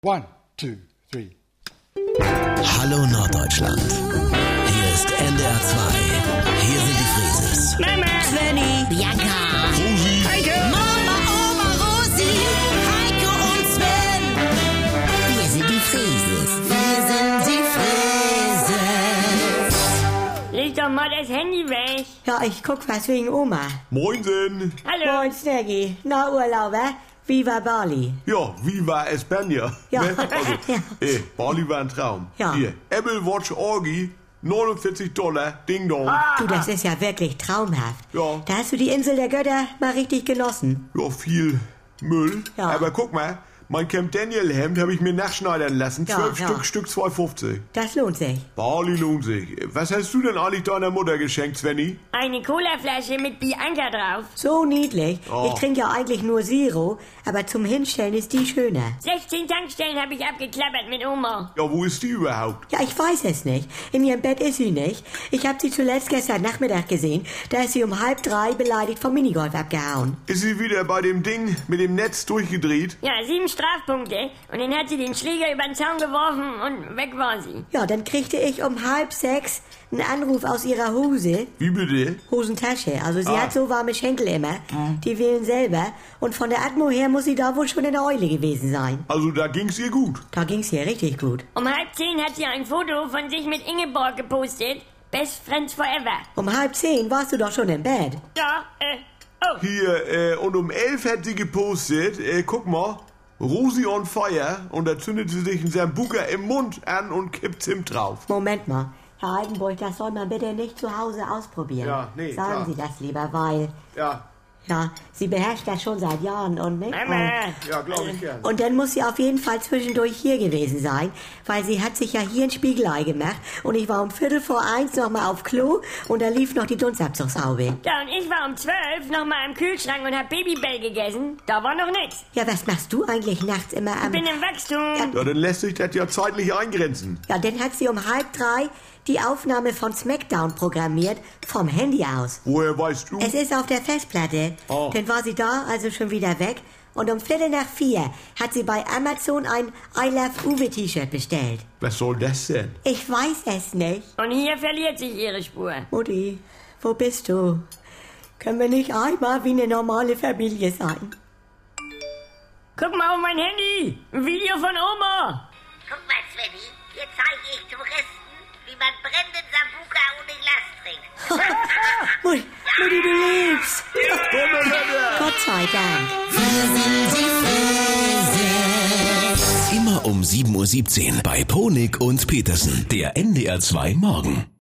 One, two, three. Hallo Norddeutschland. Hier ist NDR 2. Hier sind die Frieses. Mama, Svenny, Bianca, Rosi, Heike, Mama, Oma, Rosi, Heike und Sven. wir sind die Frieses. Wir sind die Frieses. Leg doch mal das Handy weg. Ja, ich guck was wegen Oma. Moinsen. Hallo. Moin, Snaggy. Na, Urlauber? Wie war Bali? Ja, wie war Espanja? Ja. Ne? Also, Ja. Bali war ein Traum. Ja. Hier, Apple Watch Orgi, $49, Ding Dong. Du, das ist ja wirklich traumhaft. Ja. Da hast du die Insel der Götter mal richtig genossen. Ja, viel Müll. Ja. Aber guck mal, mein Camp Daniel Hemd habe ich mir nachschneidern lassen. Ja, 12 ja. Stück 2,50. Das lohnt sich. Bali lohnt sich. Was hast du denn eigentlich deiner Mutter geschenkt, Svenny? Eine Colaflasche mit Bianca drauf. So niedlich. Oh. Ich trinke ja eigentlich nur Zero, aber zum Hinstellen ist die schöner. 16 Tankstellen habe ich abgeklappert mit Oma. Ja, wo ist die überhaupt? Ja, ich weiß es nicht. In ihrem Bett ist sie nicht. Ich habe sie zuletzt gestern Nachmittag gesehen. Da ist sie um 2:30 beleidigt vom Minigolf abgehauen. Ist sie wieder bei dem Ding mit dem Netz durchgedreht? Ja, 7 Strafpunkte. Und dann hat sie den Schläger über den Zaun geworfen und weg war sie. Ja, dann kriegte ich um 5:30 einen Anruf aus ihrer Hose. Wie bitte? Hosentasche. Also sie Ah. hat so warme Schenkel immer. Die wählen selber. Und von der Atmo her muss sie da wohl schon in der Eule gewesen sein. Also da ging's ihr gut. Da ging's ihr richtig gut. Um 9:30 hat sie ein Foto von sich mit Ingeborg gepostet. Best Friends Forever. Um 9:30 warst du doch schon im Bett. Ja, oh. Hier, und um 11 hat sie gepostet, guck mal, Rosi on fire, und da zündet sie sich einen Sambuca im Mund an und kippt Zimt drauf. Moment mal. Herr Altenburg, das soll man bitte nicht zu Hause ausprobieren. Ja, nee, Sagen klar. Sie das lieber, weil... Ja, Ja, sie beherrscht das schon seit Jahren und nicht? Mama. ja, glaube ich gern. Und dann muss sie auf jeden Fall zwischendurch hier gewesen sein, weil sie hat sich ja hier ein Spiegelei gemacht und ich war um 1:45 noch mal auf Klo und da lief noch die Dunstabzugshaube. Ja, und ich war um 12 noch mal im Kühlschrank und hab Babybell gegessen. Da war noch nix. Ja, was machst du eigentlich nachts immer am... Bin im Wachstum. Ja, dann lässt sich das ja zeitlich eingrenzen. Ja, dann hat sie um 2:30 die Aufnahme von Smackdown programmiert, vom Handy aus. Woher weißt du? Es ist auf der Festplatte. Oh. Dann war sie da, also schon wieder weg. Und um 3:45 hat sie bei Amazon ein I Love Uwe T-Shirt bestellt. Was soll das denn? Ich weiß es nicht. Und hier verliert sich ihre Spur. Mutti, wo bist du? Können wir nicht einmal wie eine normale Familie sein? Guck mal auf mein Handy. Ein Video von Oma. Guck mal, Svenny, hier zeige ich Touristen, wie man brennenden Sambuca ohne Glas trinkt. Mutti, du lebst. Gott sei Dank. immer um 7:17 Uhr bei Ponik und Petersen, der NDR 2 Morgen.